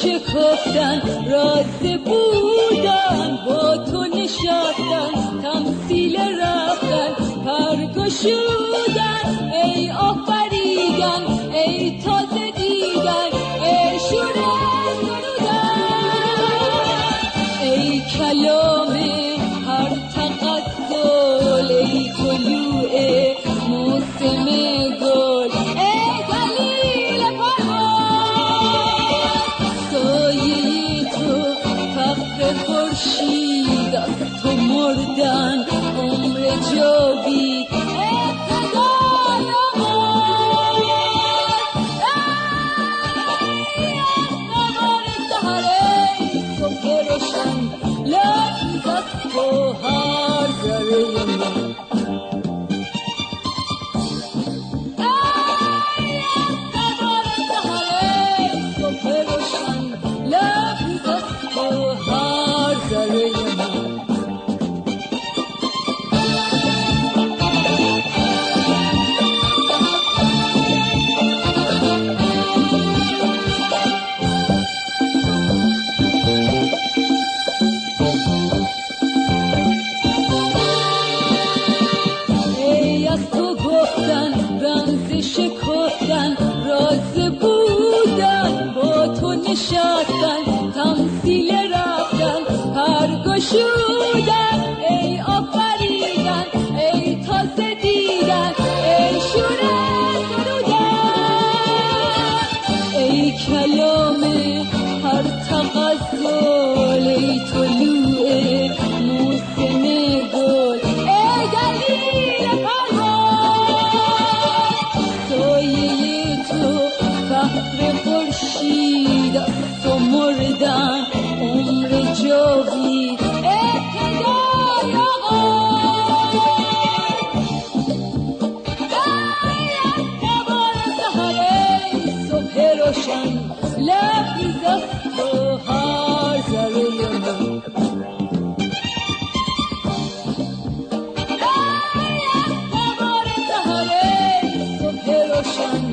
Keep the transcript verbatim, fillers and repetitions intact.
شکفتن راز بودن، با تو نشستن تمثیل رفتن، پرگشودن ای آفریدن، ای تازه دیدن، ای شور سرودن، ای کلام هر تغزل، ای طلوع موسم گل، ای دلیل پرواز، سایه تو فخر خورشید، از تو مردن عمر جاوید، ابتدای آغاز، ای از نوار سحر، ای صبح روشن، لبریز از تو هر ذره من، شکفتن راز بودن، با تو نشستن تمثیل رفتن، پرگشودن ای آفریدن، ای تازه دیدن، ای شور سرودن، ای کلام هر تغزل، ای طلوع موسم گل، ای دلیل فخر خورشید، از تو مردن عمر جاوید، ابتدای آغاز، ای از نوار سحر، ای صبح روشن، لبریز از تو هر ذره من، ای از نوار سحر، ای صبح روشن،